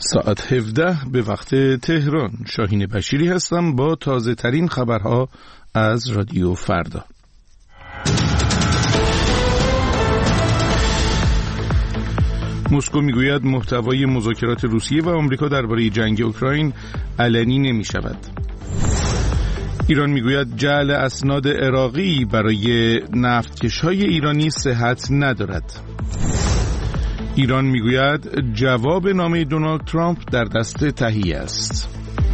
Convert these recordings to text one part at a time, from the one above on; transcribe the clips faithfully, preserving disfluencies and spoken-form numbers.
ساعت هفده به وقت تهران. شاهین بشیری هستم با تازه ترین خبرها از رادیو فردا. مسکو میگوید محتوای مذاکرات روسیه و آمریکا درباره جنگ اوکراین علنی نمی شود. ایران میگوید جعل اسناد عراقی برای نفتکش‌های ایرانی صحت ندارد. ایران میگوید جواب نامه دونالد ترامپ در دست تهیه است.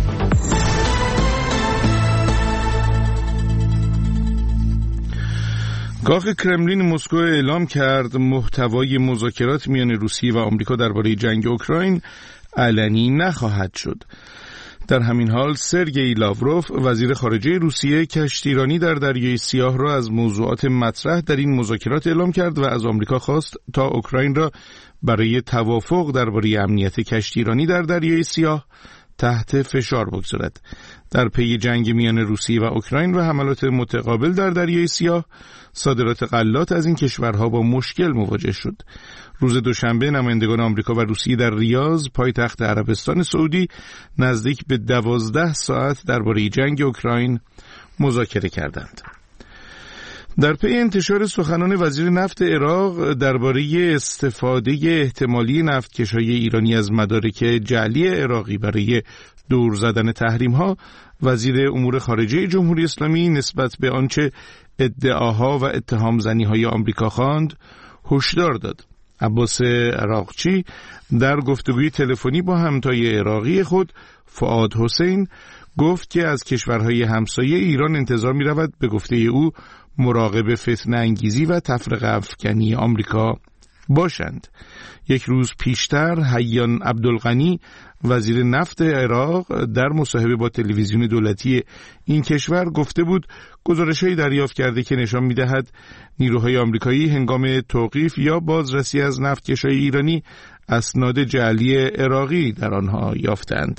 گاه کرملین مسکو اعلام کرد محتوای مذاکرات میان روسیه و آمریکا درباره جنگ اوکراین علنی نخواهد شد. در همین حال سرگئی لاوروف وزیر خارجه روسیه کشتیرانی در دریای سیاه را از موضوعات مطرح در این مذاکرات اعلام کرد و از آمریکا خواست تا اوکراین را برای توافق درباره امنیت کشتیرانی در دریای سیاه تحت فشار بگذارد. در پی جنگ میان روسیه و اوکراین و حملات متقابل در دریای سیاه، صادرات غلات از این کشورها با مشکل مواجه شد. روز دوشنبه نمایندگان آمریکا و روسیه در ریاض، پایتخت عربستان سعودی، نزدیک به دوازده ساعت درباره جنگ اوکراین مذاکره کردند. در پی انتشار سخنان وزیر نفت عراق درباره استفاده احتمالی نفتکش‌های ایرانی از مدارک جعلی عراقی برای دور زدن تحریم‌ها، وزیر امور خارجه جمهوری اسلامی نسبت به آنچه ادعاها و اتهام زنی‌های آمریکا خواند هشدار داد. عباس عراقچی در گفتگوی تلفنی با همتای عراقی خود فؤاد حسین گفت که از کشورهای همسایه ایران انتظار می رود به گفته او مراقب فتنه انگیزی و تفرقه افکنی آمریکا باشند. یک روز پیشتر حیان عبدالغنی وزیر نفت عراق در مصاحبه با تلویزیون دولتی این کشور گفته بود گزارش‌هایی دریافت کرده که نشان می‌دهد نیروهای آمریکایی هنگام توقیف یا بازرسی از نفتکش‌های ایرانی اسناد جعلی عراقی در آنها یافتند.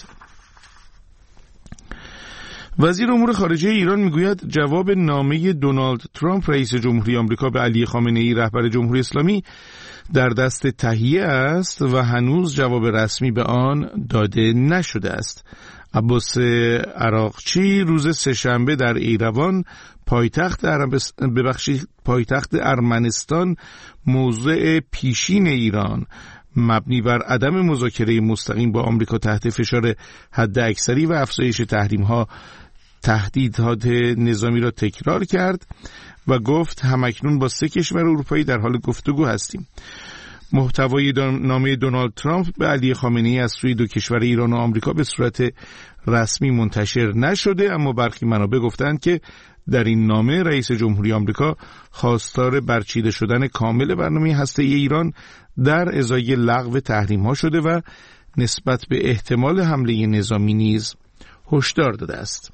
وزیر امور خارجه ایران میگوید جواب نامه دونالد ترامپ رئیس جمهوری آمریکا به علی خامنه‌ای رهبر جمهوری اسلامی در دست تهیه است و هنوز جواب رسمی به آن داده نشده است. عباس عراقچی روز سه‌شنبه در ایروان پایتخت عربستان ببخشید پایتخت ارمنستان موضع پیشین ایران مبنی بر عدم مذاکره مستقیم با آمریکا تحت فشار حداکثری و افزایش تحریم‌ها تهدیدات نظامی را تکرار کرد و گفت همکنون با سه کشور اروپایی در حال گفتگو هستیم. محتوای نامه دونالد ترامپ به علی خامنه‌ای از سوی دو کشور ایران و آمریکا به صورت رسمی منتشر نشده، اما برخی منابع گفتند که در این نامه رئیس جمهوری آمریکا خواستار برچیده شدن کامل برنامه هسته‌ای ایران در ازای لغو تحریم‌ها شده و نسبت به احتمال حمله نظامی نیز هشدار داده است.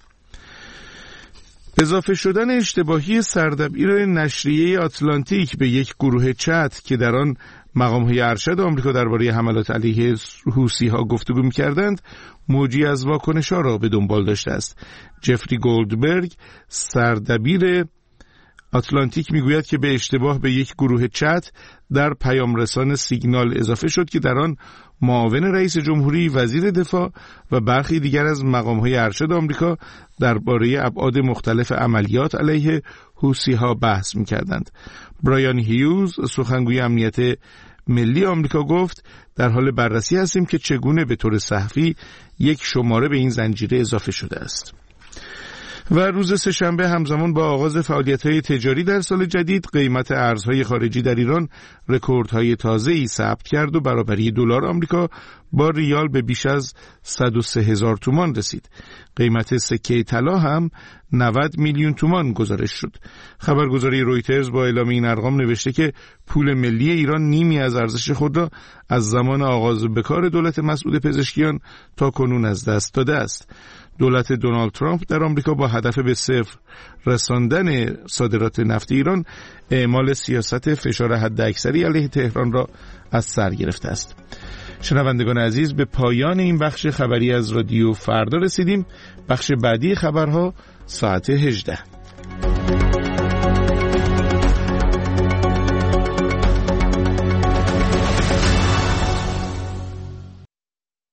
اضافه شدن اشتباهی سردبیر نشریه آتلانتیک به یک گروه چت که در آن مقام‌های ارشد آمریکا درباره حملات علیه حوثی‌ها گفتگو می‌کردند، موجی از واکنش‌ها را به دنبال داشته است. جفری گولدبرگ سردبیر آتلانتیک میگوید که به اشتباه به یک گروه چت در پیام رسان سیگنال اضافه شد که در آن معاون رئیس جمهوری، وزیر دفاع و برخی دیگر از مقام‌های ارشد آمریکا درباره ابعاد مختلف عملیات علیه حوثی‌ها بحث می‌کردند. برایان هیوز سخنگوی امنیت ملی آمریکا گفت در حال بررسی هستیم که چگونه به طور صحفی یک شماره به این زنجیره اضافه شده است. و روز سه‌شنبه همزمان با آغاز فعالیت‌های تجاری در سال جدید، قیمت ارزهای خارجی در ایران رکوردهای تازه‌ای ثبت کرد و برابری دلار آمریکا با ریال به بیش از صد و سه هزار تومان رسید. قیمت سکه طلا هم نود میلیون تومان گزارش شد. خبرگزاری رویترز با اعلام این ارقام نوشته که پول ملی ایران نیمی از ارزش خود را از زمان آغاز به کار دولت مسعود پزشکیان تا کنون از دست داده است. دولت دونالد ترامپ در آمریکا با هدف به صفر رساندن صادرات نفت ایران اعمال سیاست فشار حداکثری علیه تهران را از سر گرفته است. شنوندگان عزیز، به پایان این بخش خبری از رادیو فردا رسیدیم. بخش بعدی خبرها ساعت هجده.